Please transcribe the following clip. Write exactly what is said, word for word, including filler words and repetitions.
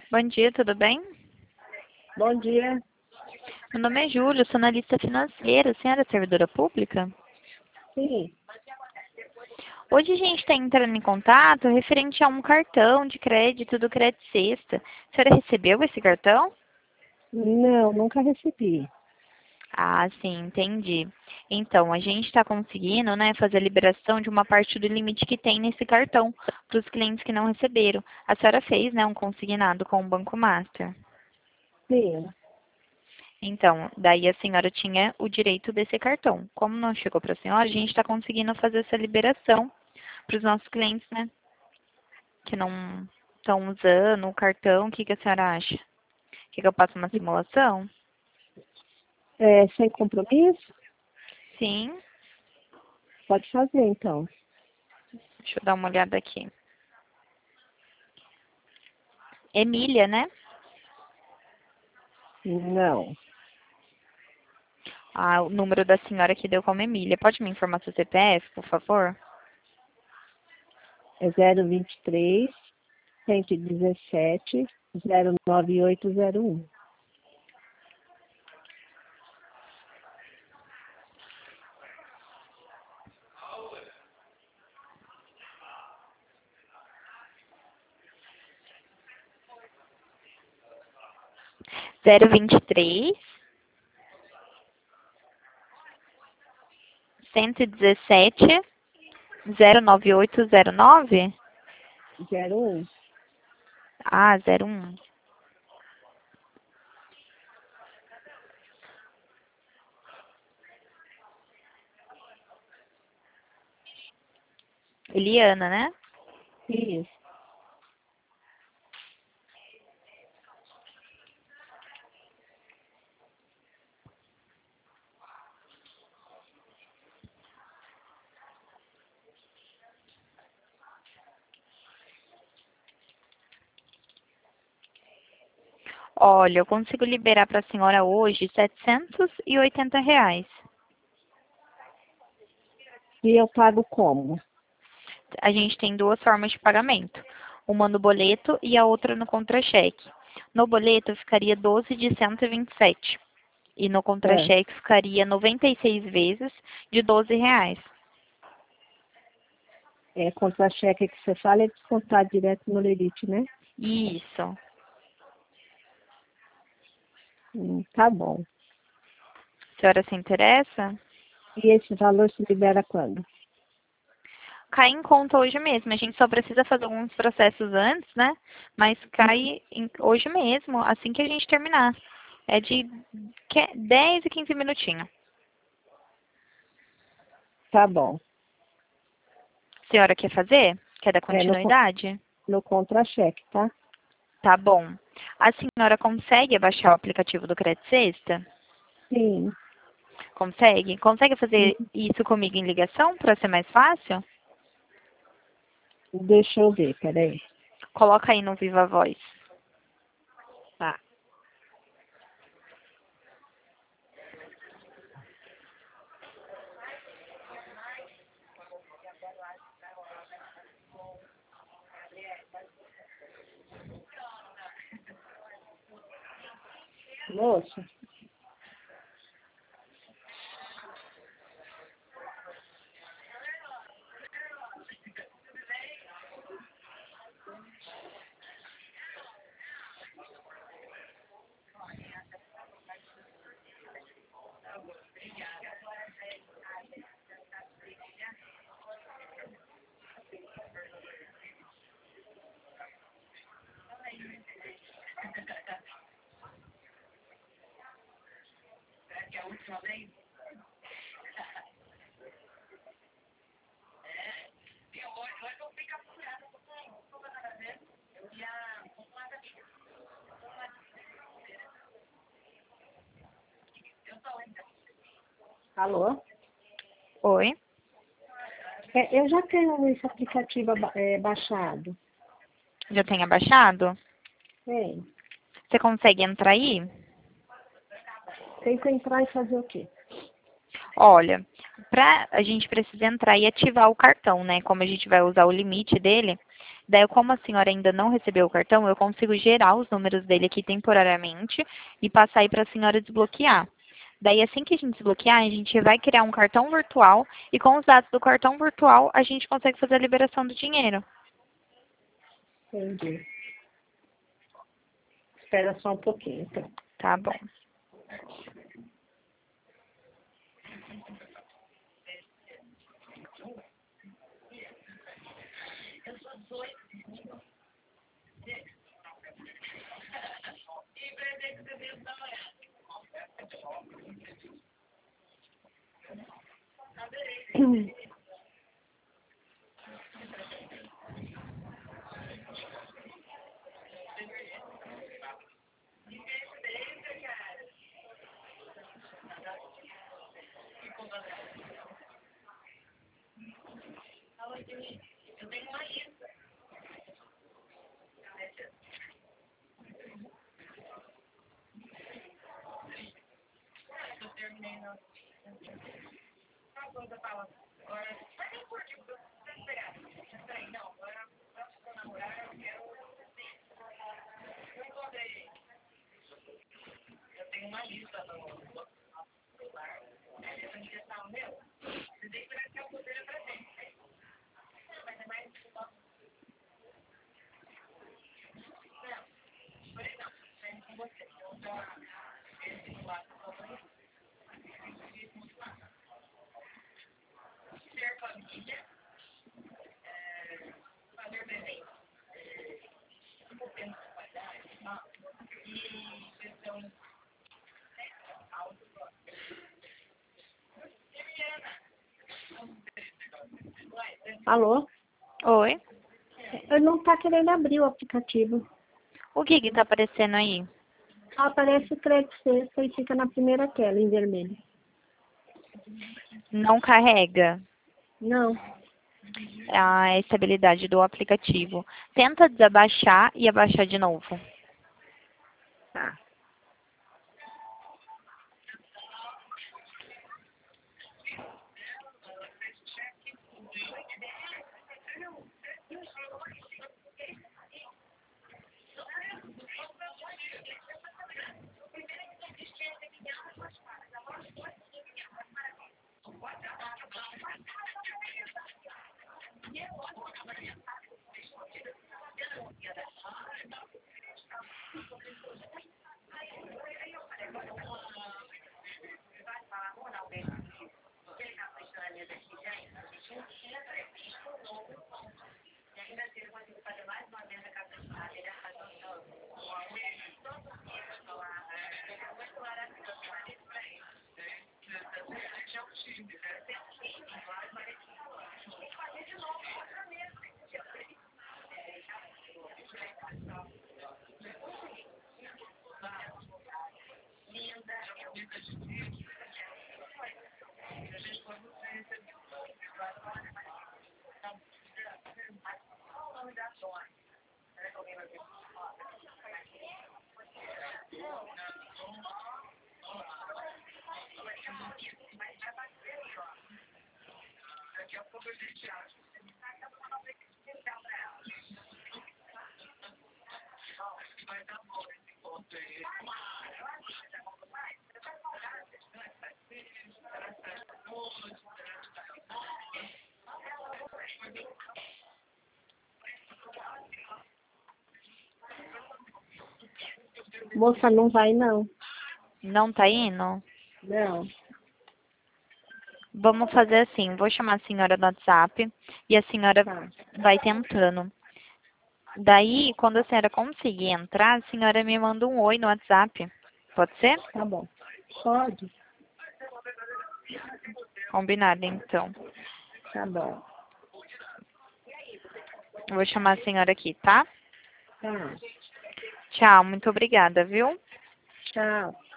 Bom dia, tudo bem? Bom dia. Meu nome é Júlio, sou analista financeira. A senhora é servidora pública? Sim. Hoje a gente está entrando em contato referente a um cartão de crédito do Crédito Sexta. A senhora recebeu esse cartão? Não, nunca recebi. Ah, sim, entendi. Então, a gente está conseguindo, né, fazer a liberação de uma parte do limite que tem nesse cartão para os clientes que não receberam. A senhora fez, né, um consignado com o Banco Master. Sim. Então, daí a senhora tinha o direito desse cartão. Como não chegou para a senhora, a gente está conseguindo fazer essa liberação para os nossos clientes, né? Que não estão usando o cartão. O que, que a senhora acha? Quer que eu passe uma simulação? É, sem compromisso? Sim. Pode fazer, então. Deixa eu dar uma olhada aqui. Emília, né? Não. Ah, o número da senhora que deu como Emília. Pode me informar seu C P F, por favor? É zero vinte e três, cento e dezessete, zero nove oito zero um. zero vinte e três, cento e dezessete, zero nove oito zero nove? Zero um. Ah, zero um. Eliana, né? Isso. Olha, eu consigo liberar para a senhora hoje setecentos e oitenta reais. E eu pago como? A gente tem duas formas de pagamento. Uma no boleto e a outra no contra-cheque. No boleto ficaria doze de cento e vinte e sete. E no É, contra-cheque ficaria noventa e seis vezes de doze reais. é contra-cheque que você fala é descontar direto no Lerite, né? Isso. Hum, tá bom. A senhora se interessa? E esse valor se libera quando? Cai em conta hoje mesmo. A gente só precisa fazer alguns processos antes, né? Mas cai em- hoje mesmo, assim que a gente terminar. É de que- dez e quinze minutinhos. Tá bom. A senhora quer fazer? Quer dar É no, con- continuidade? no contra-cheque, tá? Tá bom. A senhora consegue baixar o aplicativo do Crédito Sexta? Sim. Consegue? Consegue fazer isso comigo em ligação para ser mais fácil? Deixa eu ver, peraí. Coloca aí no Viva Voz. Tá. Moça, alô? Oi? É, eu já tenho esse aplicativo aba- é, baixado. Já tem abaixado? Tem. Você consegue entrar aí? Tem que entrar e fazer o quê? Olha, pra, a gente precisa entrar e ativar o cartão, né? Como a gente vai usar o limite dele. Daí, como a senhora ainda não recebeu o cartão, eu consigo gerar os números dele aqui temporariamente e passar aí para a senhora desbloquear. Daí, assim que a gente desbloquear, a gente vai criar um cartão virtual e com os dados do cartão virtual, a gente consegue fazer a liberação do dinheiro. Entendi. Espera só um pouquinho, então. Tá bom. Alô? Oi? Eu não tá querendo abrir o aplicativo. O que que tá aparecendo aí? Aparece crédito sexta e fica na primeira tela, em vermelho. Não carrega Não. a estabilidade do aplicativo. Tenta desabaixar e abaixar de novo. Tá. Moça, não vai não. Não tá indo? Não. Vamos fazer assim, vou chamar a senhora no WhatsApp e a senhora Tá. vai tentando. Daí, quando a senhora conseguir entrar, a senhora me manda um oi no WhatsApp. Pode ser? Tá bom. Pode? Combinado, então. Tá bom. Eu vou chamar a senhora aqui, tá? Tá. Tchau, muito obrigada, viu? Tchau.